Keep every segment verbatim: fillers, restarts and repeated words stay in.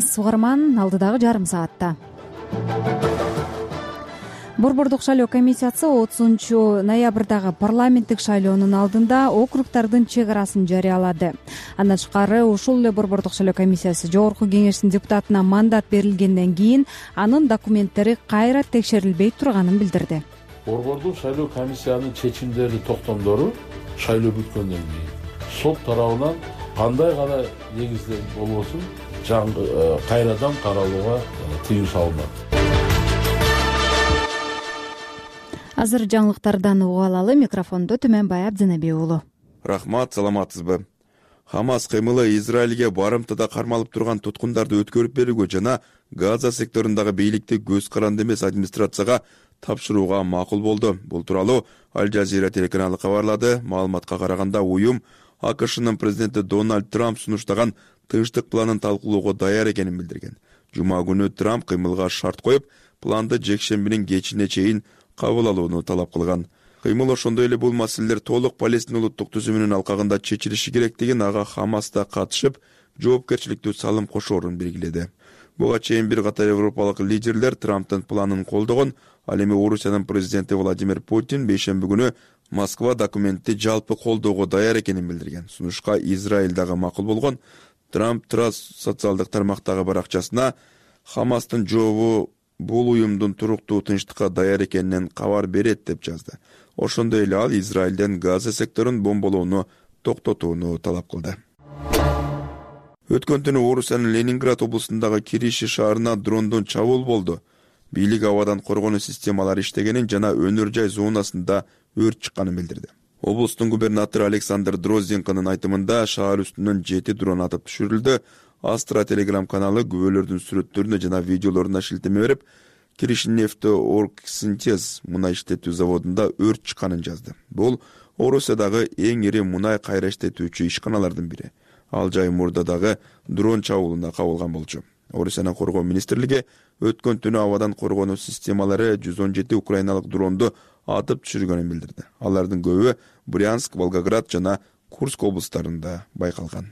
азиз угарман, алдыдагы жарым саатта Борбордук шайлоо комиссиясы отузунчу ноябрдагы парламенттик шайлоонун алдында округдардын чек арасын жарыялады. Андан тышкары ушул эле Борбордук шайлоо комиссиясы Жогорку кеңештин депутатына мандат берилгенден кийин анын документтери кайра текшерилбей турганын билдирди. Борбордук шайлоо комиссиянын чечимдери токтомдору шайлоо бүткөндөн кийин сот тарабынан кандай гана негизде болбосун кайрадан каралууга тыюу салынат. Азыр жаңылыктардан угуп алалы. Микрофондо Түмөнбай Абдинабек уулу. Рахмат, саламатсызбы? Хамас кыймылы Израилге барымтада кармалып турган туткундарды өткөрүп берүүгө жана Газа секторундагы бийликти көз каранды эмес администрацияга тапшырууга макул болду. Бул тууралуу Аль Жазира телеканалы кабарлады. Маалыматка караганда уюм АКШнын президенти Дональд Трамп сунуштаган тынчтык планын талкуулоого даяр экенин билдирген. Жума күнү Трамп кыймылга шарт коюп, планды жекшембинин кечине чейин кабыл алууну талап кылган. Кыймыл ошондой эле бул маселелер толук Палестина улуттук түзүмүнүн алкагында чечилиши керектигин, ага Хамаста катышып, жоопкерчиликтүү салым кошоорун белгиледи. Буга чейин бир катар европалык лидерлер Трамптын планын колдогон. Ал эми Орусиянын президенти Владимир Путин бейшемби күнү Москва документти жалпы колдоого даяр экенин билдирген. Сунушка Израиль дагы макул болгон. Трамп Трас социалдык тармактагы баракчасына Хамастын жообу бул уюмдун туруктуу тынчтыкка даяр экенинен кабар берет деп жазды. Ошондой эле ал Израилден Газа секторун бомболоону токтотууну талап кылды. Өткөн түнү Орусиянын Ленинград облусундагы Кириши шаарына дрондон чабуул болду. Бийлик абадан коргонуу системалары иштегенин жана өнөр жай зонасында өрт чыкканын билдирди. Облустун губернатору Александр Дрозденконун айтымында шаар үстүнөн жети дрон атып түшүрүлдү. Астра телеграм каналы күбөлөрдүн сүрөттөрүнө жана видеолоруна шилтеме берип, Киришнефтеоргсинтез мунай иштетүү заводунда өрт чыкканын жазды. Бул Орусиядагы эң ири мунай кайра иштетүүчү ишканалардын бири. Ал жай мурда дагы дрон чабуулуна кабылган болчу. Орусиянын коргоо министрлиги өткөн түнү абадан коргонуу системалары жүз он жети украиналык дронду атып түшүргөнүн билдирди. Алардын көбү Брянск, Волгоград жана Курск облустарында байкалган.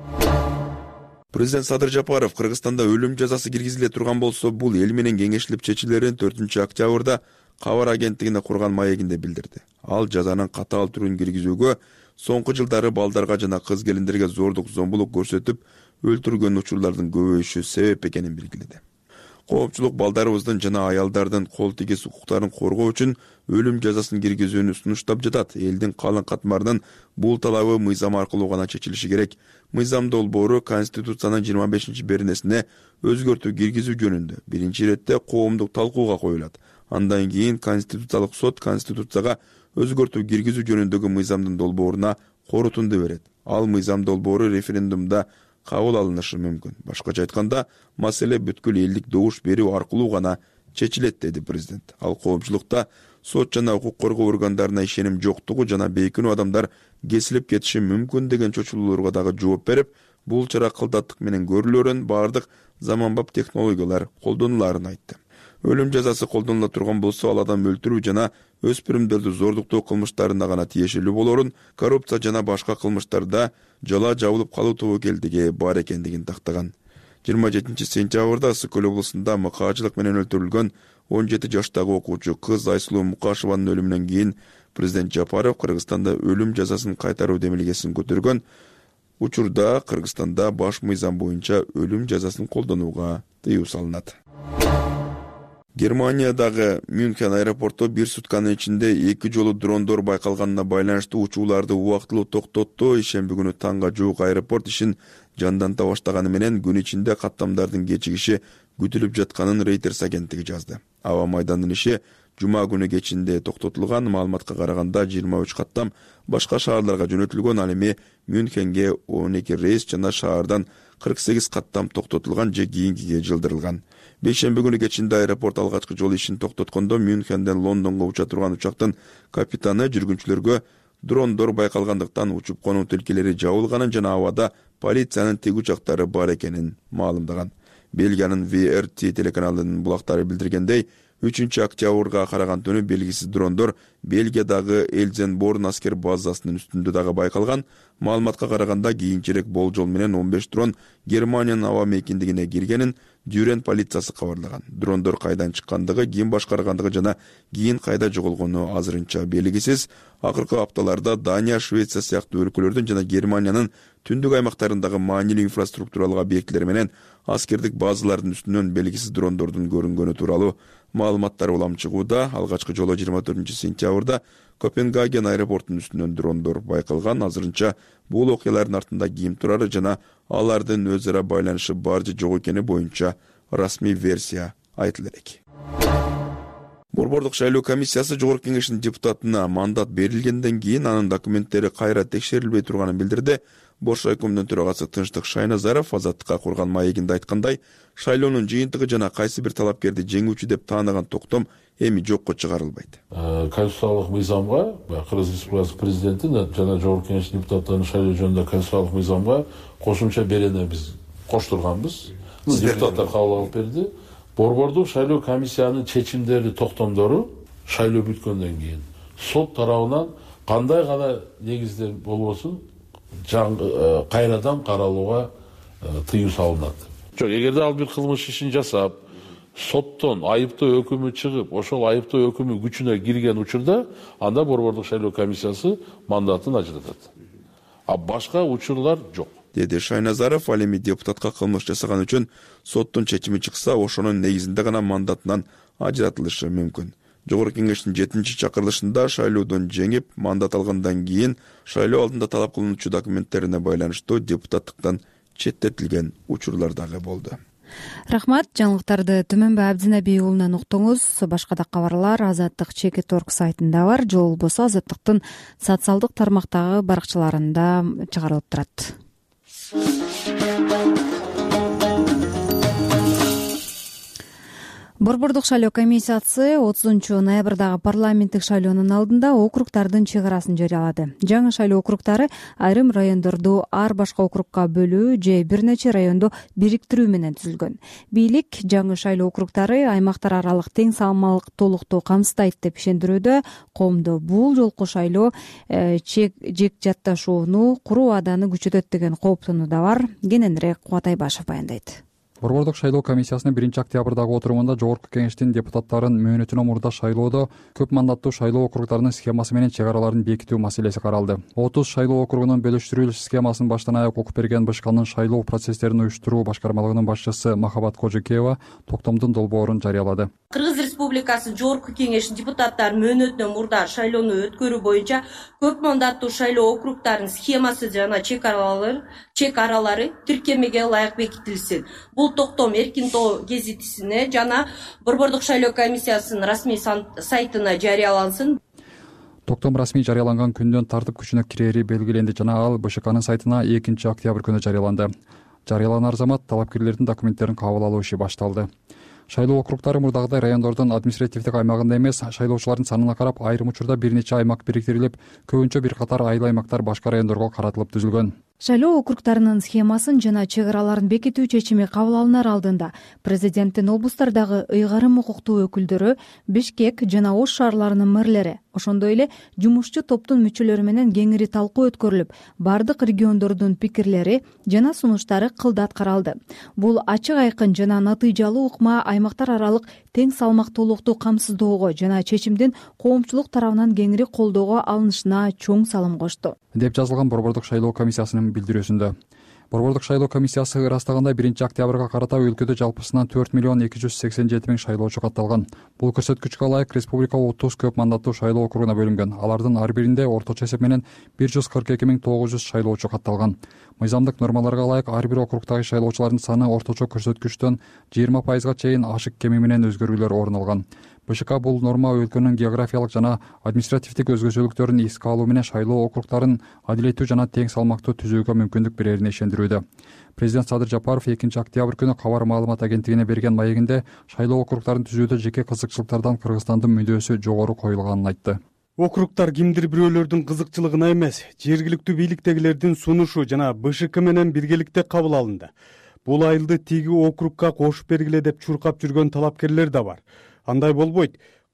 Президент Садыр Жапаров Кыргызстанда өлүм жазасы киргизиле турган болсо, бул эл менен кеңешилип чечилерин төртүнчү октябрда кабар агенттигине курган маегинде билдирди. Ал жазанын катаал түрүн киргизүүгө, соңку жылдары балдарга жана кыз келиндерге зордук зомбулук көрсөтүп өлтүргөн учурлардын көбөйүшү себеп экенин белгиледи. Коопчулук балдарыбыздын жана аялдардын кол тигиз укуктарын коргоо үчүн өлүм жазасын киргизүүнү сунуштап жатат. Элдин калың катмарынын бул талабы мыйзам аркылуу гана чечилиши керек. Мыйзам долбоору Конституциянын жыйырма бешинчи беренесине өзгөртүү киргизүү жөнүндө биринчи иретте коомдук талкууга коюлат. Андан кийин Конституциялык сот Конституцияга өзгөртүү киргизүү жөнүндөгү мыйзамдын долбооруна корутунду берет. Ал мыйзам долбоору референдумда кабыл алынышы мүмкүн. Башкача айтканда, маселе бүткүл элдик добуш берүү аркылуу гана чечилет, деди президент. Ал коомчулукта сот жана укук коргоо органдарына ишеним жоктугу жана бейкүнүү адамдар кесилип кетиши мүмкүн деген чочулууларга дагы жооп берип, бул чара кылдаттык менен көрүлөрүн, бардык заманбап технологиялар колдонуларын айтты. Өлүм жазасы колдонула турган болсо, ал адам өлтүрүү жана өспүрүмдөрдү зордуктоо кылмыштарына гана тиешелүү болорун, коррупция жана башка кылмыштарда жала жабылып калуу тобокелдиги бар экендигин тактаган. жыйырма жетинчи сентябрда Ысык Көл облусунда мыкаачылык менен өлтүрүлгөн он жети жаштагы окуучу кыз Айсулуу Мукашеванын өлүмүнөн кийин президент Жапаров Кыргызстанда өлүм жазасын кайтаруу демилгесин көтөргөн. Учурда Кыргызстанда баш мыйзам боюнча өлүм жазасын колдонууга тыюу салынат. Германиядагы Мюнхен аэропорту бир сутканын ичинде эки жолу дрондор байкалганына байланыштуу учууларды убактылуу токтотту. Ишемби күнү таңга жуук аэропорт ишин жанданта баштаганы менен күн ичинде каттамдардын кечигиши күтүлүп жатканын Reuters агенттиги жазды. Аба майданынын иши жума күнү кечинде токтотулган. Маалыматка караганда жыйырма үч каттам башка шаарларга жөнөтүлгөн. Ал эми Мюнхенге он эки рейс жана шаардан кырк сегиз каттам токтотулган же кийинкиге жылдырылган. Бейшемби күнү кечинде аэропорт алгачкы жолу ишин токтоткондо Мюнхенден Лондонго уча турган учактын капитаны жүргүнчүлөргө дрондор байкалгандыктан учуп конуу тилкелери жабылганын жана абада полициянын тиг учактары бар экенин маалымдаган. Бельгиянын ви эр ти телеканалынын булактары билдиргендей, үчүнчү октябрга караган түнү белгисиз дрондор Бельгиядагы Эльзенборн аскер базасынын үстүндө дагы байкалган. Маалыматка караганда кийинчерээк болжол менен он беш дрон Германиянын аба мейкиндигине киргенин Дюрен полициясы кабарлаган. Дрондор кайдан чыккандыгы, ким башкаргандыгы жана кийин кайда жоголгону азырынча белгисиз. Акыркы апталарда Дания, Швеция сыяктуу өлкөлөрдүн жана Германиянын түндүк аймактарындагы маанилүү инфраструктуралык объектилер менен аскердик базалардын үстүнөн белгисиз дрондордун көрүнгөнү тууралуу маалыматтар улам чыгууда. Алгачкы жолу жыйырма төртүнчү сентябрда Копенгаген аэропортунун үстүнөн дрондор байкалган. Азырынча бул окуялардын артында ким турары жана алардын өз ара байланышы бар же жок экени боюнча расмий версия айтыла элек. Борбордук шайлоо комиссиясы Жогорку Кеңештин депутатына мандат берилгенден кийин анын документтери кайра текшерилбей турганын билдирди. Боршайкомдун төрагасы Тынчтык Шайназаров Азаттыкка курган маегинде айткандай, шайлоонун жыйынтыгы жана кайсы бир талапкерди жеңүүчү деп таанаган токтом эми жокко чыгарылбайт. Конституциялык мыйзамга, Кыргыз Республикасы президенти жана Жогорку Кеңештин депутаттарынын шайлоо жөнүндө конституциялык мыйзамга кошумча берени биз коштурганбыз. Депутаттар кабыл алып берди. Борбордук шайлоо комиссиянын чечимдери, токтомдору шайлоо бүткөндөн кийин сот тарабынан кандай гана негизде болбосун кайрадан каралууга тыюу салынат. Жок, эгерде ал бир кылмыш ишин жасап, соттон айыптоо өкүмү чыгып, ошол айыптоо өкүмү күчүнө кирген учурда, анда Борбордук шайлоо комиссиясы мандатын ажыратат. А башка учурлар жок, деди Шайназаров. Ал эми депутатка кылмыш жасаган үчүн соттун чечими чыкса, ошонун негизинде гана мандатынан ажыратылышы мүмкүн. Жогорку Кеңештин жетинчи чакырылышында шайлоодон жеңип, мандат алгандан кийин шайлоо алдында талап кылынуучу документтерине байланыштуу депутаттыктан четтетилген учурлар дагы болду. Рахмат. Жаңылыктарды Түмөнбай Абдинаби уулунан уктуңуз. Башка да кабарлар Азаттык чекит точка орг сайтында бар, же болбосо Азаттыктын социалдык тармактагы баракчаларында чыгарылып турат. Борбордук шайлоо комиссиясы отузунчу ноябрдагы парламенттик шайлоонун алдында округдардын чек арасын жарыялады. Жаңы шайлоо округдары айрым райондорду ар башка округга бөлүү же бир нече районду бириктирүү менен түзүлгөн. Бийлик жаңы шайлоо округдары аймактар аралык тең салмактуулукту камсыздайт деп ишендирүүдө. Коомдо бул жолку шайлоо чек жек жатташууну куруу абаданы күчөтөт деген кооптонуу да бар. Кененирээк Кубат Айбашев баяндайт. Борбордук шайлоо комиссиясынын биринчи октябрдагы отурумунда Жогорку Кеңештин депутаттарын мөөнөтүнөн мурда шайлоодо көп мандаттуу шайлоо округдарынын схемасы менен чек араларын бекитүү маселеси каралды. отуз шайлоо округунун бөлүштүрүлүш схемасын баштан аяк окуп берген БШКнын шайлоо процесстерин уюштуруу башкармалыгынын башчысы Махабат Кожекеева токтомдун долбоорун жарыялады. Кыргыз Республикасы Жогорку Кеңештин депутаттары мөөнөтүнөн мурда шайлоону өткөрүү боюнча көп мандаттуу шайлоо округдарынын схемасы жана чек аралары чек аралары тиркемеге ылайык бекитилсин. Бул токтом Эркин тоо гезитисине жана Борбордук шайлоо комиссиясынын расмий сайтына жарыялансын. Токтом расмий жарыяланган күндөн тартып күчүнө кирери белгиленди жана ал БШКнын сайтына экинчи октябрь күнү жарыяланды. Жарыяланар замат талапкерлердин документтерин кабыл алуу иши башталды. Шайлоо округдары мурдагыдай райондордун административдик аймагында эмес, шайлоочулардын санына карап айрым учурда бир нече аймак бириктирилип, көбүнчө бир катар айыл аймактар башка райондорго каратылып түзүлгөн. Шайлоо округдарынын схемасын жана чек араларын бекитүү чечими кабыл алынар алдында президенттин облустардагы ыйгарым укуктуу өкүлдөрү, Бишкек жана Ош шаарларынын мэрлери, ошондой эле жумушчу топтун мүчөлөрү менен кеңири талкуу өткөрүлүп, бардык региондордун пикирлери жана сунуштары кылдат каралды. Бул ачык айкын жана натыйжалуу ыкма аймактар аралык тең салмактуулукту камсыздоого жана чечимдин коомчулук тарабынан кеңири колдоого алынышына чоң салым кошту, деп жазылган Борбордук шайлоо комиссиясынын билдирүүсүндө. Борбордук шайлоо комиссиясы ырастагандай биринчи октябрга карата өлкөдө жалпысынан төрт миллион эки жүз сексен жети миң шайлоочу катталган. Бул көрсөткүчкө ылайык республика отуз көп мандаттуу шайлоо округуна бөлүнгөн. Алардын ар биринде орточо эсеп менен бир жүз кырк эки миң тогуз жүз шайлоочу катталган. Мыйзамдык нормаларга ылайык ар бир округдагы шайлоочулардын саны орточо көрсөткүчтөн жыйырма пайызга чейин ашык кеми менен өзгөрүүлөр орун алган. БШК бул норма өлкөнүн географиялык жана административдик өзгөчөлүктөрүн эске алуу менен шайлоо округдарын адилеттүү жана тең салмактуу түзүүгө мүмкүндүк берерине ишендирүүдө. Президент Садыр Жапаров экинчи октябрь күнү Кабар маалымат агенттигине берген маегинде шайлоо округдарын түзүүдө жеке кызыкчылыктардан Кыргызстандын мүдөөсү жогору коюлганын айтты. Округдар кимдир бирөөлөрдүн кызыкчылыгына эмес, жергиликтүү бийликтегилердин сунушу жана БШК менен биргеликте кабыл алынды. Бул айылды тиги округга кошуп бергиле деп чуркап жүргөн талапкерлер да бар. Андай болбойт.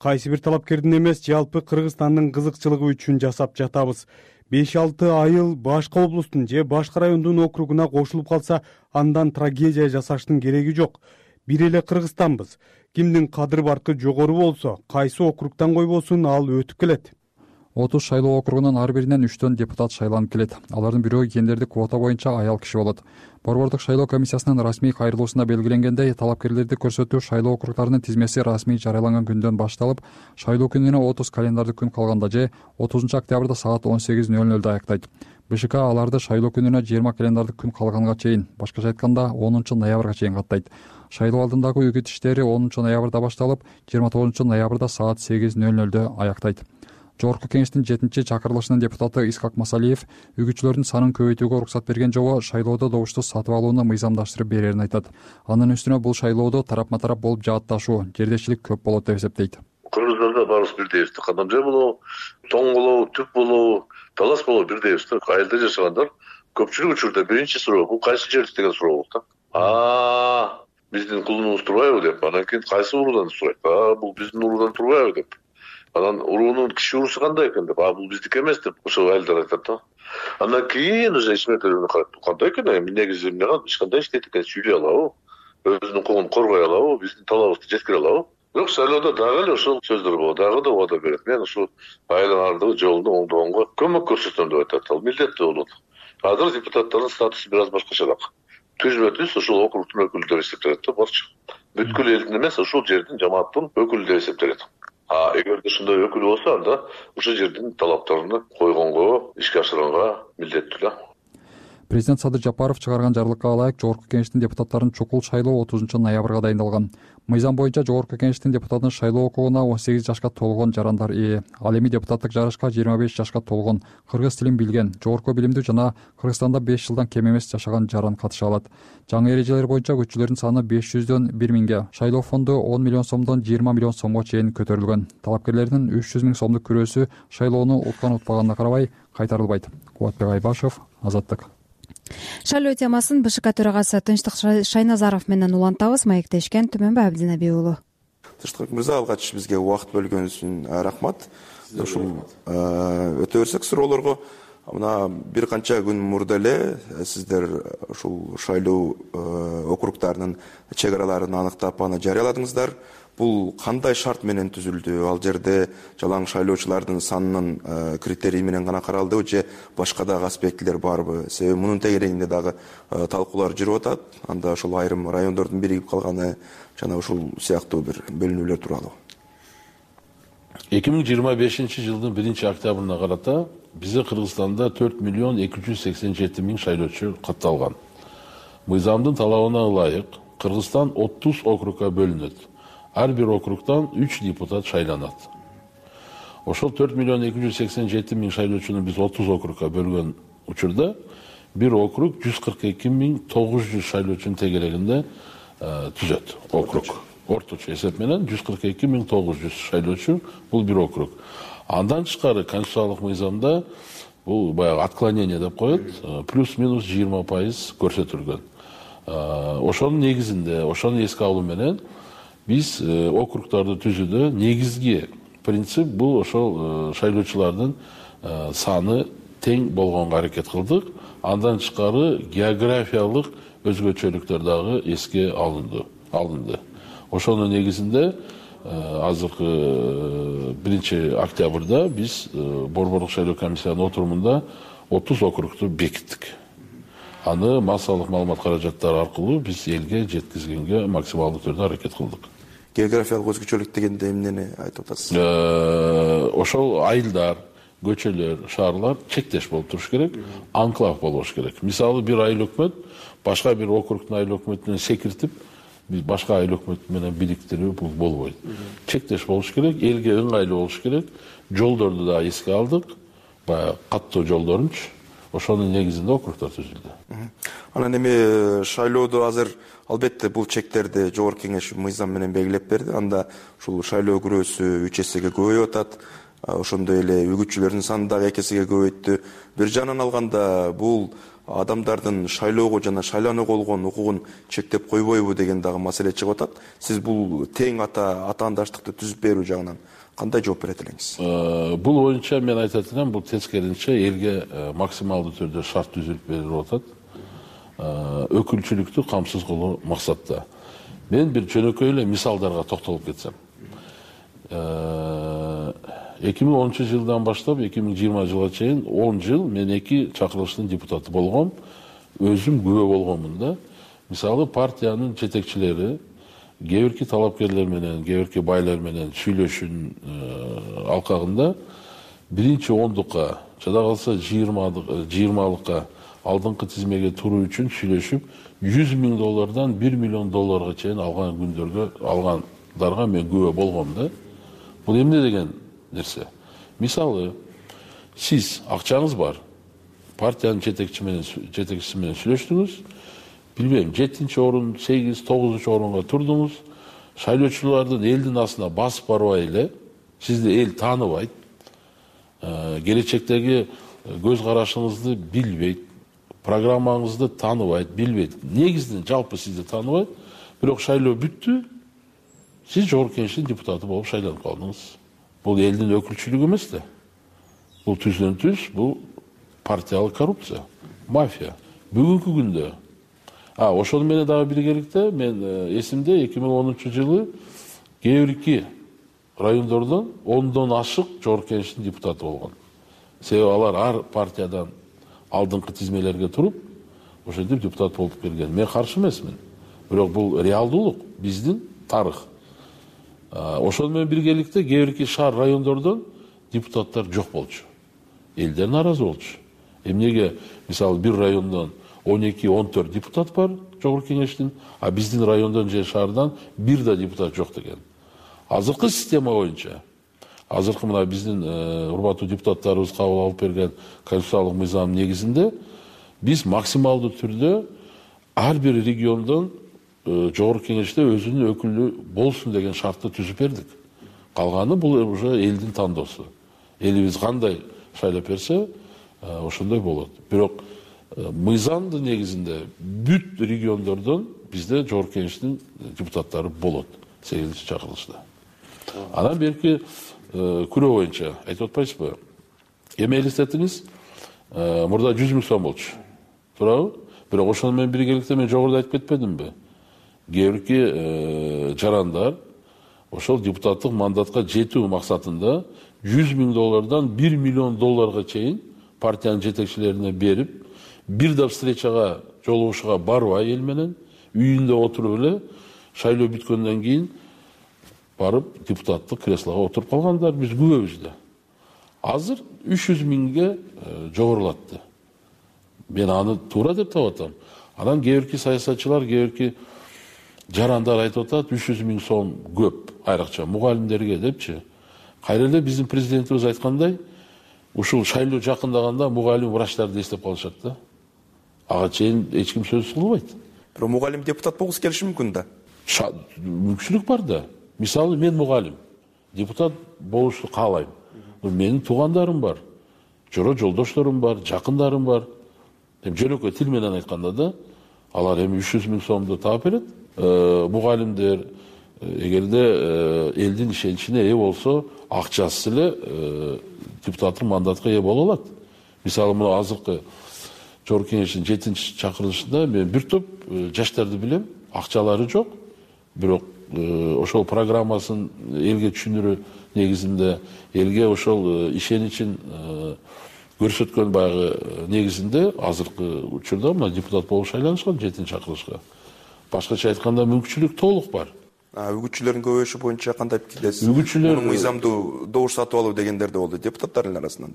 кайсы бир талапкердин эмес, жалпы Кыргызстандын кызыкчылыгы үчүн жасап жатабыз. беш алты айыл башка облустун же башка райондун округуна кошулуп калса, андан трагедия жасаштын кереги жок. Бир эле Кыргызстанбыз. Кимдин кадыр баркы жогору болсо, кайсы округтан койбосун, ал өтүп келет. отуз шайлоо округунун ар биринен үчтөн депутат шайланып келет. Алардын бирөө гендердик квота боюнча аял киши болот. Борбордук шайлоо комиссиясынын расмий кайрылуусунда белгиленгендей, талапкерлерди көрсөтүү шайлоо округдарынын тизмеси расмий жарыяланган күндөн башталып, шайлоо күнүнө отуз календардык күн калганда же отузунчу октябрда саат он сегиз нөл нөлдө аяктайт. БШК аларды шайлоо күнүнө жыйырма календардык күн калганга чейин, башкача айтканда онунчу ноябрга чейин каттайт. Шайлоо алдындагы үгүт иштери онунчу ноябрда башталып, жыйырма тогузунчу ноябрда саат сегиз нөл нөлдө аяктайт. Жогорку кеңештин жетинчи чакырылышынын депутаты Искак Масалиев үгүтчүлөрдүн санын көбөйтүүгө уруксат берген жобо шайлоодо добушту сатып алууну мыйзамдаштырып берерин айтат. Анын үстүнө бул шайлоодо тарапма тарап болуп жаатташуу, жердешчилик көп болот деп эсептейт. Кыргыздарда баарыбыз бирдейбиз. Кадамжай болобу, тоң болобу, түп болобу, талас болобу бирдейбиз. Айылда жашагандар көпчүлүк учурда биринчи суроо бул кайсы жер деген суроо болот да. А, биздин кулунубуз турбайбы деп, анан кийин кайсы уруудан сурайт. А, бул биздин уруудан турбайбы деп. Анан уруунун киши уруусу кандай экен деп, а бул биздики эмес деп ошол айылдар айтат да. Андан кийин уже ичмектерине карап, кандай экен, эми негизи эмне эч кандай иштейт экен, сүйлөй алабы, өзүнүн укугун коргой алабы, биздин талабыбызды жеткире алабы. Бирок шайлоодо дагы эле ошол сөздөр болот, дагы да убада берет. Мен ушул айлардагы жолду оңдогонго көмөк көрсөтөм деп айтат. Ал милдеттүү болот. Азыр депутаттардын статусу бир аз башкачараак. Түзмө түз ошол округдун өкүлдөрү эсептелет да, барча. Бүткүл элдин эмес, ошол жердин жамааттын өкүлү деп эсептелет. А эгерде ушундай өкүл болсо, анда ошол жердин талаптарын койгонго, ишке ашырганга милдеттүү да. Президент Садыр Жапаров чыгарган жарлыкка ылайык жогорку кеңештин депутаттарын чукул шайлоо отузунчу ноябрга дайындалган. Мыйзам боюнча жогорку кеңештин депутатын шайлоо укугуна он сегиз жашка толгон жарандар ээ. Ал эми депутаттык жарышка жыйырма беш жашка толгон, кыргыз тилин билген, жогорку билимдүү жана Кыргызстанда беш жылдан кем эмес жашаган жаран катыша алат. Жаңы эрежелер боюнча күччүлөрдүн саны беш жүздөн бир миңге, шайлоо фонду он миллион сомдон жыйырма миллион сомго чейин көтөрүлгөн. Талапкерлердин үч жүз миң сомдук күрөөсү шайлоону уткан утпаганына карабай кайтарылбайт. Кубатбек Айбашев, Азаттык. Шайлоо темасын БШК төрагасы Тынчтык Шайназаров менен улантабыз. Маектешкен Түмөнбай Абдинабий уулу. Тынчтык мырза, алгач бизге убакыт бөлгөнүңүз үчүн рахмат. Ушул өтө берсек суроолорго, мына бир канча күн мурда эле сиздер ушул шайлоо округдарынын чек араларын аныктап аны жарыяладыңыздар. Бул кандай шарт менен түзүлдү? Ал жерде жалаң шайлоочулардын санынын критерийи менен гана каралдыбы же башка дагы аспектилер барбы? Себеби мунун тегерегинде дагы талкуулар жүрүп атат. Анда ошол айрым райондордун биригип калганы жана ушул сыяктуу бир бөлүнүүлөр тууралуу. эки миң жыйырма бешинчи жылдын биринчи октябрына карата бизде Кыргызстанда төрт миллион эки жүз сексен жети миң шайлоочу катталган. Мыйзамдын талабына ылайык Кыргызстан отуз округга бөлүнөт. Ар бир округдан үч депутат шайланат. Ошол төрт миллион эки жүз сексен жети миң шайлоочуну биз отуз округга бөлгөн учурда бир округ жүз кырк эки миң тогуз жүз шайлоочунун тегерегинде түзөт. Округ. Орточо эсеп менен жүз кырк эки миң тогуз жүз шайлоочу бул бир округ. Андан тышкары конституциялык мыйзамда бул баягы отклонение деп коет, плюс-минус жыйырма пайыз көрсөтүлгөн. Ошонун негизинде, ошону эске алуу менен биз округдарды түзүүдө негизги принцип бул ошол шайлоочулардын саны тең болгонго аракет кылдык. Андан тышкары географиялык өзгөчөлүктөр дагы эске алынды. Алынды. Ошонун негизинде азыркы биринчи октябрда биз Борбордук шайлоо комиссиянын отурумунда отуз округду бекиттик. Аны массалык маалымат каражаттары аркылуу биз элге жеткизгенге максималдуу түрдө аракет кылдык. Географиялык өзгөчөлүк дегенде эмнени айтып атасыз? Ошол айылдар, көчөлөр, шаарлар чектеш болуп туруш керек, анклав болуш керек. Мисалы бир айыл өкмөт башка бир округдун айыл өкмөтүнөн секиртип, биз башка айыл өкмөтү менен бириктирүү бул болбойт. Чектеш болуш керек, элге ыңгайлуу болуш керек. Жолдорду да эске алдык. Баягы каттуу жолдорунчу. Ошонун негизинде округдар түзүлдү. Анан эми шайлоодо азыр албетте бул чектерди жогорку кеңеш мыйзам менен белгилеп берди. Анда ушул шайлоо күрөөсү үч эсеге көбөйүп атат. Ошондой эле үгүтчүлөрдүн саны дагы эки эсеге көбөйттү. Бир жагынан алганда бул адамдардын шайлоого жана шайланууга болгон укугун чектеп койбойбу деген дагы маселе чыгып атат. Сиз бул тең ата атаандаштыкты түзүп берүү жагынан кандай жооп берет элеңиз? Бул боюнча мен айтат элем, бул тескерисинче элге максималдуу түрдө шарт түзүлүп берилип атат. Өкүлчүлүктү камсыз кылуу максатта. Мен бир жөнөкөй эле мисалдарга токтолуп кетсем. эки миң онунчу жылдан баштап эки миң жыйырма жылга чейин он жыл мен эки чакырылыштын депутаты болгом, өзүм күбө болгоммун да. Мисалы партиянын жетекчилери кээ бирки талапкерлер менен, кээ бирки байлар менен сүйлөшүүнүн алкагында биринчи ондукка, жада калса жыйырмалыкка алдыңкы тизмеге туруу үчүн сүйлөшүп, жүз миң доллардан бир миллион долларга чейин алган күндөргө алгандарга мен күбө болгом да. Бул эмне деген нерсе? Мисалы, сиз акчаңыз бар, партиянын жетекчиси менен жетекчиси менен сүйлөштүңүз, билбейм, жетинчи орун, сегиз, тогузунчу орунга турдуңуз, шайлоочулардын элдин астына басып барбай эле, сизди эл тааныбайт, келечектеги көз карашыңызды билбейт, программаңызды тааныбайт, билбейт. Негизден жалпы сизди тааныбайт, бирок шайлоо бүттү, сиз жогорку кеңештин депутаты болуп шайланып калдыңыз. Бул элдин өкүлчүлүгү эмес да. Бул түздөн түз, бул партиялык коррупция, мафия. Бүгүнкү күндө, а ошону менен дагы биргеликте мен эсимде эки миң онунчу жылы кээ бирки райондордон ондон ашык жогорку кеңештин депутаты болгон. Себеби алар ар партиядан алдыңкы тизмелерге туруп, ошентип депутат болуп келген. Мен каршы эмесмин. Бирок бул реалдуулук, биздин тарых. Ошону менен биргеликте кээ бирки шаар райондордон депутаттар жок болчу. Элдер наразы болчу. Эмнеге, мисалы, бир райондон он эки он төрт депутат бар жогорку кеңештин, а биздин райондон же шаардан бир да депутат жок деген. Азыркы система боюнча, азыркы мына биздин урматтуу депутаттарыбыз кабыл алып берген конституциялык мыйзам негизинде биз максималдуу түрдө ар бир региондон жогорку кеңеште өзүнүн өкүлү болсун деген шартты түзүп бердик. Калганы бул уже элдин тандоосу. Элибиз кандай шайлап берсе, ошондой болот. Бирок мыйзамдын негизинде бүт региондордон бизде жогорку кеңештин депутаттары болот сегизинчи чакырылышта. Анан берки күрөө боюнча айтып атпайсызбы? Эми элестетиңиз, мурда жүз миң сом болчу. Туурабы? Бирок ошону менен биргеликте мен жогоруда айтып кетпедимби? Кээ бирки жарандар ошол депутаттык мандатка жетүү максатында жүз миң доллардан бир миллион долларга чейин партиянын жетекчилерине берип, бир да встречага жолугушууга барбай эл менен үйүндө отуруп эле шайлоо бүткөндөн кийин барып депутаттык креслого отуруп калгандар биз күбөбүз да. Азыр үч жүз миңге жогорулатты. Мен аны туура деп таап атам. Анан кээ бирки саясатчылар, кээ бирки жарандар айтып атат, үч жүз миң сом көп, айрыкча мугалимдерге депчи. Кайра эле биздин президентибиз айткандай, ушул шайлоо жакындаганда мугалим врачтарды эстеп калышат да. Ага чейин эч ким сөз кылбайт. Бирок мугалим депутат болгусу келиши мүмкүн да. Мүмкүнчүлүк бар да. Мисалы, мен мугалим, депутат болушту каалайм. Менин туугандарым бар, жора жолдошторум бар, жакындарым бар. Жөнөкөй тил менен айтканда да, алар эми үч жүз миң сомду таап берет. Мугалимдер эгерде элдин ишеничине ээ болсо, акчасыз эле депутаттык мандатка ээ боло алат. Мисалы, мына азыркы жогорку кеңештин жетинчи чакырылышында мен бир топ жаштарды билем, акчалары жок, бирок ошол программасын элге түшүндүрүү негизинде, элге ошол ишеничин көрсөткөн баягы негизинде азыркы учурда мына депутат болуп шайланышкан жетинчи чакырылышка. Башкача айтканда мүмкүнчүлүк толук бар. Үгүтчүлөрдүн көбөйүшү боюнча кандай пикирдесиз? Үгүтчүлөр мыйзамдуу добуш сатып алуу дегендер да болду депутаттардын арасынан.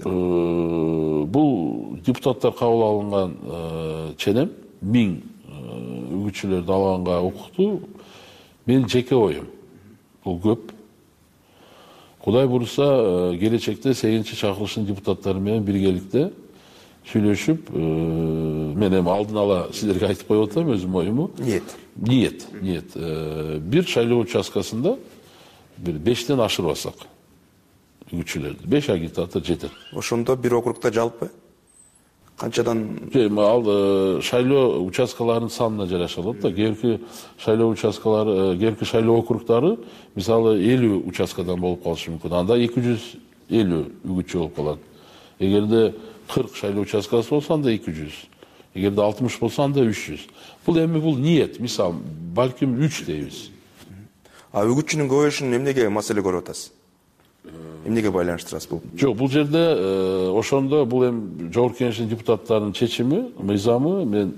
Бул депутаттар кабыл алынган ченем миң үгүтчүлөрдү алганга укуктуу. Менин жеке оюм. Бул көп. Кудай буйруса, келечекте сегизинчи чакырылыштын депутаттары менен биргеликте сүйлөшүп, мен эми алдын ала силерге айтып коюп атам өзүм оюму. Ниет. Ниет, ниет. Бир шайлоо участкасында бир бештен ашырбасак үгүтчүлөрдү, беш агитатор жетет. Ошондо бир округда жалпы Канчадан ал шайлоо участкаларынын санына жараша болот да. Кээки шайлоо участкалары, кээки шайлоо округдары мисалы элүү участкадан болуп калышы мүмкүн. Анда эки жүз элүү үгүтчү болуп калат. Эгерде кырк шайлоо участкасы болсо анда эки жүз. Эгерде алтымыш болсо анда үч жүз. Бул эми бул ниет. Мисалы балким үч дейбиз. А үгүтчүнүн көбөйүшүн эмнеге маселе көрүп атасыз? Эмнеге байланыштырасыз бул? Жок, бул жерде ошондо бул эми Жогорку Кеңештин депутаттарынын чечими, мыйзамы. Мен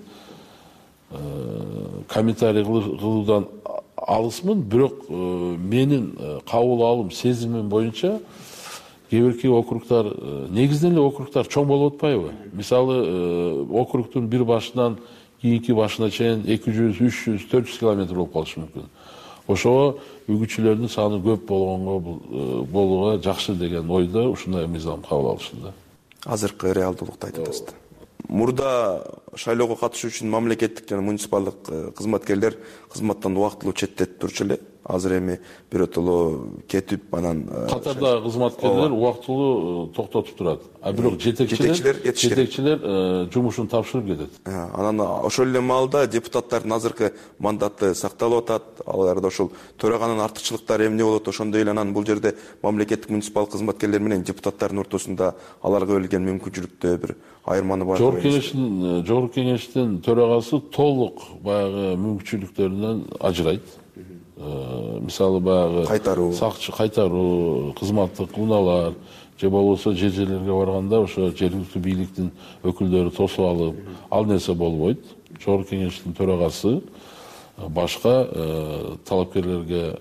комментарий кылуудан алысмын, бирок менин кабыл алым, сезимим боюнча кээ бирки округдар, негизинен эле округдар чоң болуп атпайбы? Мисалы округдун бир башынан кийинки башына чейин эки жүз, үч жүз, төрт жүз километр болуп калышы мүмкүн. Ошого үгүтчүлөрдүн саны көп болгонго болууга жакшы деген ойдо ушундай мыйзам кабыл алышты. Азыркы реалдуулукту айтып атасыз. Мурда шайлоого катышуу үчүн мамлекеттик жана муниципалдык кызматкерлер кызматтан убактылуу четтетип турчу эле. Азыр эми биротоло кетип, анан катардагы кызматкерлер убактылуу токтотуп турат. А бирок жетекчилер жетекчилер жумушун тапшырып кетет. Анан ошол эле маалда депутаттардын азыркы мандаты сакталып атат. Аларда ошол төраганын артыкчылыктары эмне болот? Ошондой эле анан бул жерде мамлекеттик муниципал кызматкерлер менен депутаттардын ортосунда аларга берилген мүмкүнчүлүктө бир айырманы бар. Жогорку Кеңештин Жогорку Кеңештин төрагасы толук баягы мүмкүнчүлүктөрүнөн ажырайт. Мисалы баягы кайтаруу, сакчы кайтаруу, кызматтык унаалар же болбосо жер жерлерге барганда ошо жергиликтүү бийликтин өкүлдөрү тосуп алып, ал нерсе болбойт. Жогорку Кеңештин төрагасы башка талапкерлерге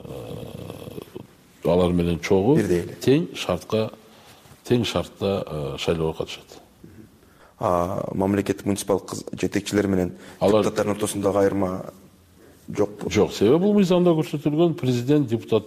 алар менен чогуу тең шартка тең шартта шайлоого катышат. А мамлекеттик муниципал жетекчилер менен депутаттардын ортосундагы айырма жок. Жок, себеби бул мыйзамда көрсөтүлгөн президент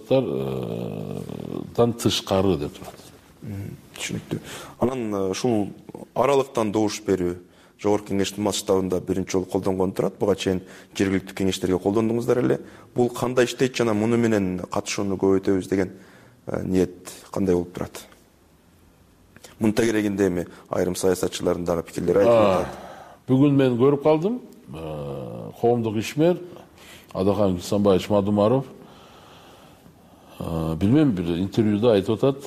депутаттардан тышкары деп турат. Түшүнүктүү. Анан ушул аралыктан добуш берүү Жогорку Кеңештин масштабында биринчи жолу колдонгон турат. Буга чейин жергиликтүү кеңештерге колдондуңуздар эле. Бул кандай иштейт жана муну менен катышууну көбөйтөбүз деген ниет кандай болуп турат? Мунта керегинде эми айрым саясатчылардын дагы пикирлери айтылып атат. Бүгүн мен көрүп калдым. Коомдук ишмер Адахан Кисанбаевич Мадумаров билбейм, бир интервьюда айтып атат,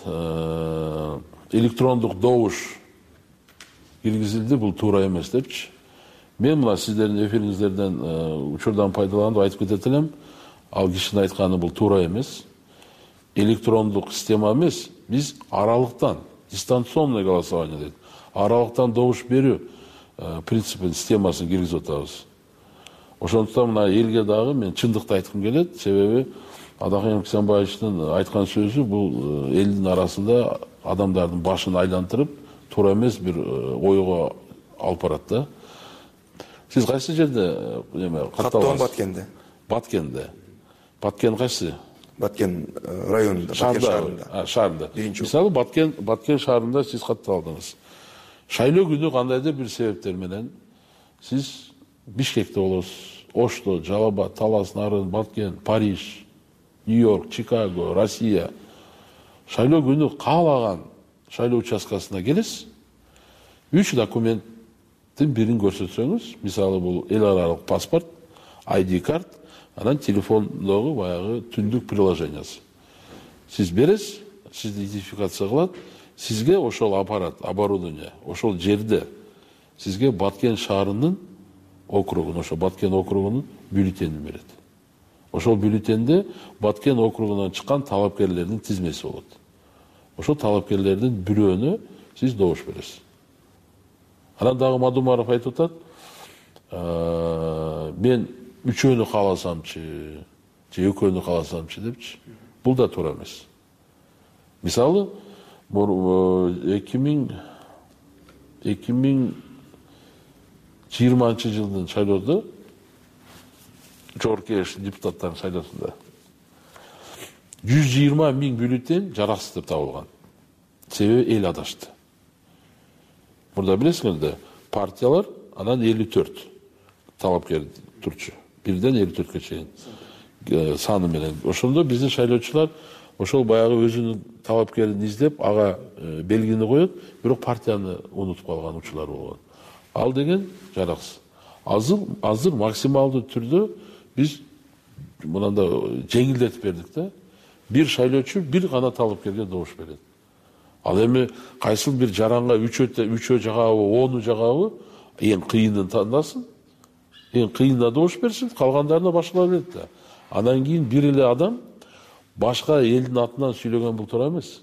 электрондук добуш киргизилди, бул туура эмес депчи. Мен мына сиздердин эфириңиздерден учурдан пайдаланып айтып кетет элем, ал кишинин айтканы бул туура эмес. Электрондук система эмес, биз аралыктан, дистанционный голосование дейт. Аралыктан добуш берүү принципин, системасын киргизип атабыз. Ошондуктан мына элге дагы мен чындыкты айткым келет, себеби Адахан Кисанбаевичтин айткан сөзү бул элдин арасында адамдардын башын айлантырып, туура эмес бир ойго алып барат да. Сиз кайсы жерде эме катталасыз? Баткенде. Баткенде. Баткен кайсы? Баткен районунда, Баткен шаарында. Шаарында. Мисалы Баткен Баткен шаарында сиз катталдыңыз. Шайлоо күнү кандайдыр бир себептер менен сиз Бишкекте болосуз, Ошто, Жалал-Абад, Талас, Нарын, Баткен, Париж, Нью-Йорк, Чикаго, Россия. Шайлоо күнү каалаган шайлоо участкасына келесиз. Үч документтин бирин көрсөтсөңүз, мисалы бул эл аралык паспорт, ай ди карт, анан телефондогу баягы түндүк приложениясы. Сиз бересиз, сизди идентификация кылат, сизге ошол аппарат, оборудование, ошол жерде сизге Баткен шаарынын округун, ошо Баткен округунун бюллетенин берет. Ошол бюллетенде Баткен округунан чыккан талапкерлердин тизмеси болот. Ошол талапкерлердин бирөөнө сиз добуш бересиз. Анан дагы Мадумаров айтып атат, мен үчөөнү кааласамчы, же экөөнү кааласамчы депчи. Бул да туура эмес. Мисалы, эки миң жыйырманчы жылдын шайлоодо Жогорку Кеңештин депутаттарынын шайлоосунда жүз жыйырма миң бюллетен жараксыз деп табылган. Себеби эл адашты. Мурда билесиңерде, партиялар анан элүү төрт талапкер турчу. Бирден элүү төрткө чейин саны менен. Ошондо биздин шайлоочулар ошол баягы өзүнүн талапкерин издеп ага белгини коет, бирок партияны унутуп калган учурлар болгон. Ал деген жараксыз. Азыр азыр максималдуу түрдө биз мынанда жеңилдетип бердик да. Бир шайлоочу бир гана талапкерге добуш берет. Ал эми кайсыл бир жаранга үчөө үчөө жагабы, ону жагабы, эң кыйынын тандасын. Эң кыйынына добуш берсин, калгандарына башкалар берет да. Анан кийин бир эле адам башка элдин атынан сүйлөгөн бул туура эмес.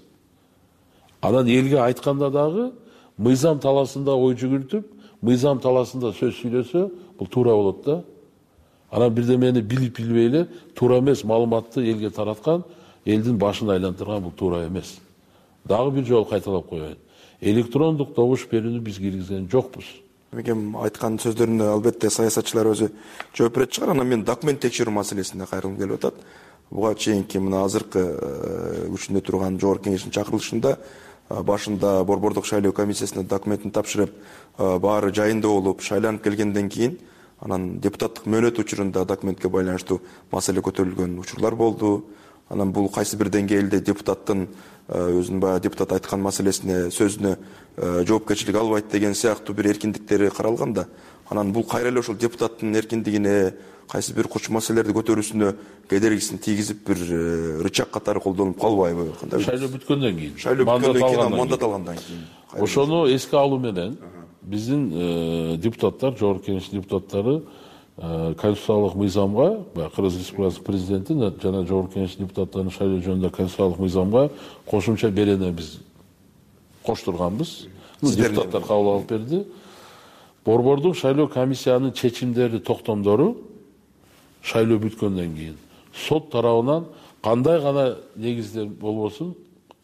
Анан элге айтканда дагы мыйзам таласында ой жүгүртүп, мыйзам таласында сөз сүйлөсө, бул туура болот да. Анан бирдемени билип билбей эле туура эмес маалыматты элге тараткан, элдин башын айлантырган бул туура эмес. Дагы бир жолу кайталап коеюн. Электрондук добуш берүүнү биз киргизген жокпуз. Мекем айткан сөздөрүнө албетте саясатчылар өзү жооп берет чыгар. Анан мен документ текшерүү маселесине кайрылгым келип атат. Буга чейинки мына азыркы күчүндө турган жогорку кеңештин чакырылышында башында борбордук шайлоо комиссиясына документин тапшырып, баары жайында болуп, шайланып келгенден кийин анан депутаттык мөөнөт учурунда документке байланыштуу маселе көтөрүлгөн учурлар болду. Анан бул кайсы бир деңгээлде депутаттын өзүнүн баягы депутат айткан маселесине, сөзүнө жоопкерчилик албайт деген сыяктуу бир эркиндиктери каралган да. Анан бул кайра эле ошол депутаттын эркиндигине, кайсы бир курч маселелерди көтөрүүсүнө кедергисин тийгизип бир рычаг катары колдонуп калбайбы? Кандай? Шайлоо бүткөндөн кийин. Шайлоо бүткөндөн кийин, мандат алгандан кийин. Ошону эске алуу менен биздин депутаттар, жогорку кеңештин депутаттары конституциялык мыйзамга, Кыргыз Республикасынын президенти жана жогорку кеңештин депутаттарынын шайлоо жөнүндө конституциялык мыйзамга кошумча берене биз коштурганбыз. Депутаттар кабыл алып берди. Борбордук шайлоо комиссиянын чечимдери, токтомдору шайлоо бүткөндөн кийин сот тарабынан кандай гана негизде болбосун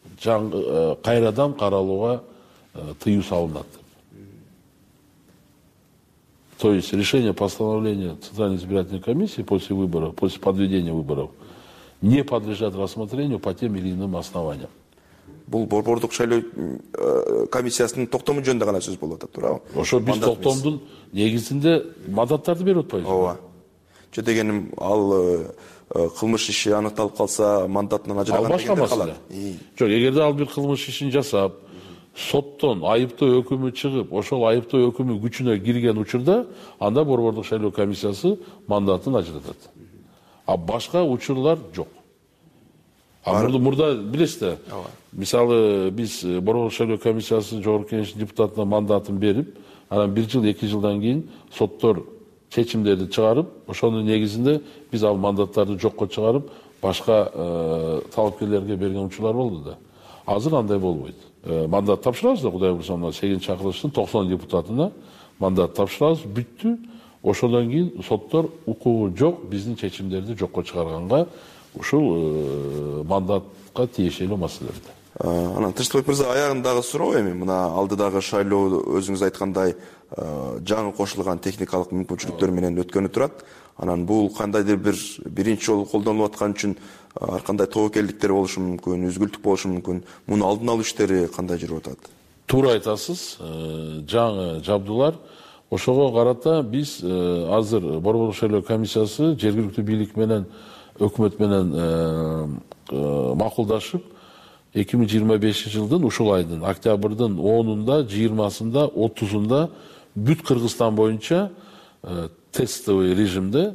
кайрадан каралууга тыюу салынат. То есть решение постановления Центральной избирательной комиссии после выборов, после подведения выборов, не подлежат рассмотрению по тем или иным основаниям. Бул борбордук шайлоо комиссиясынын токтому жөнүндө гана сөз болуп атат, туурабы? Ошо биз токтомдун негизинде мандаттарды берип атпайбыз. Ооба. Же дегеним, ал кылмыш иши аныкталып калса, мандатынан ажыраган дегендер калат. Жок, эгерде ал бир кылмыш ишин жасап, соттон айыптоо өкүмү чыгып, ошол айыптоо өкүмү күчүнө кирген учурда, анда борбордук шайлоо комиссиясы мандатын ажыратат. А башка учурлар жок. А мурда билесиз, мисалы биз борбордук шайлоо комиссиясы жогорку кеңештин депутатына мандатын берип, анан бир жыл, эки жылдан кийин соттор чечимдерди чыгарып, ошонун негизинде биз ал мандаттарды жокко чыгарып, башка талапкерлерге берген учурлар болду да. Азыр андай болбойт. Мандат тапшырабыз да, Кудай буйруса, мына сегизинчи чакырылыштын токсон депутатына мандат тапшырабыз, бүттү. Ошондон кийин соттор укугу жок, биздин чечимдерди жокко чыгарганга ушул мандатка тиешелүү маселелерди. Анан Тынчтыкбек мырза, аягындагы суроо эми мына алдыдагы шайлоо өзүңүз айткандай жаңы кошулган техникалык мүмкүнчүлүктөр менен өткөнү турат. Анан бул кандайдыр бир биринчи жолу колдонулуп аткан үчүн ар кандай тобокелдиктер болушу мүмкүн, үзгүлтүк болушу мүмкүн. Муну алдын алуу иштери кандай жүрүп атат? Туура айтасыз. Жаңы жабдуулар ошого карата биз азыр борбордук шайлоо комиссиясы жергиликтүү бийлик менен өкмөт менен макулдашып, эки миң жыйырма бешинчи жылдын ушул айдын октябрдын онунда, жыйырмасында, отузунда бүт Кыргызстан боюнча тестовый режимде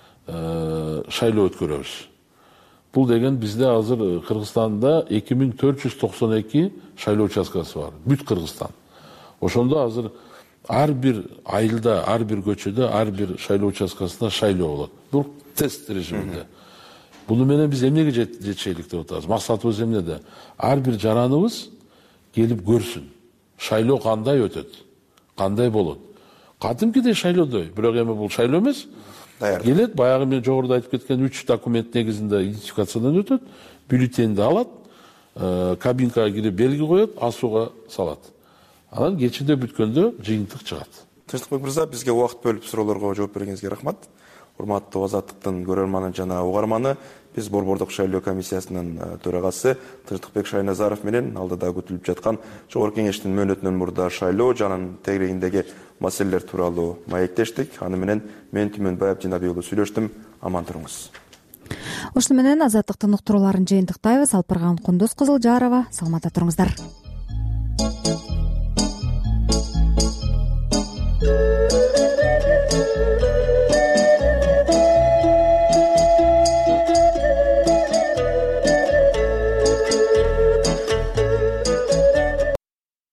шайлоо өткөрөбүз. Бул деген бизде азыр Кыргызстанда эки миң төрт жүз токсон эки шайлоо участкасы бар, бүт Кыргызстан. Ошондо азыр ар бир айылда, ар бир көчөдө, ар бир шайлоо участкасында шайлоо болот. Бул тест режиминде. Буну менен биз эмнеге жетишелик деп атабыз? Максатыбыз эмнеде? Ар бир жараныбыз келип көрсүн. Шайлоо кандай өтөт? Кандай болот? Кадимкидей шайлоодой, бирок эми бул шайлоо эмес. Келет, баягы мен жогоруда айтып кеткен үч документ негизинде идентификациядан өтөт, бюллетенди алат, кабинкага кирип белги коет, асууга салат. Анан кечинде бүткөндө жыйынтык чыгат. Тынчтыкбек мырза, бизге убакыт бөлүп суроолорго жооп бергениңизге рахмат. Урматтуу Азаттыктын көрөрманы жана угарманы, биз борбордук шайлоо комиссиясынын төрагасы Тынчтыкбек Шайназаров менен алдыда күтүлүп жаткан жогорку кеңештин мөөнөтүнөн мурда шайлоо жанын тегерегиндеги маселелер тууралуу маектештик. Аны менен мен Түмөнбаев Жинабек уулу сүйлөштүм. Аман туруңуз. ушуну менен азаттыктын уктурууларын жыйынтыктайбыз. Алпырган Кундуз Кызылжарова, саламатта туруңуздар.